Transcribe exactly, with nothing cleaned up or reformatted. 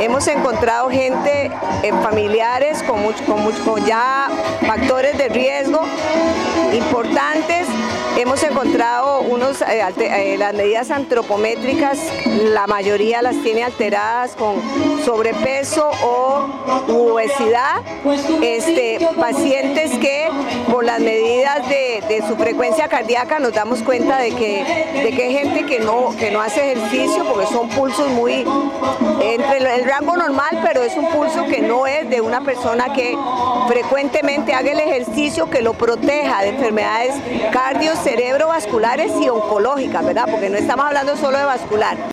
hemos encontrado gente, eh, familiares con, mucho, con, mucho, con ya factores de riesgo importantes. Hemos encontrado unos, eh, eh, las medidas antropométricas, la mayoría las tiene alteradas con sobrepeso o obesidad. Este, pacientes que por las medidas de, de su frecuencia cardíaca nos damos cuenta de que, de que hay gente que no, que no hace ejercicio porque son pulsos muy entre el rango normal, pero es un pulso que no es de una persona que frecuentemente haga el ejercicio que lo proteja de enfermedades cardio, cerebrovasculares y oncológicas, ¿verdad? Porque no estamos hablando solo de vascular.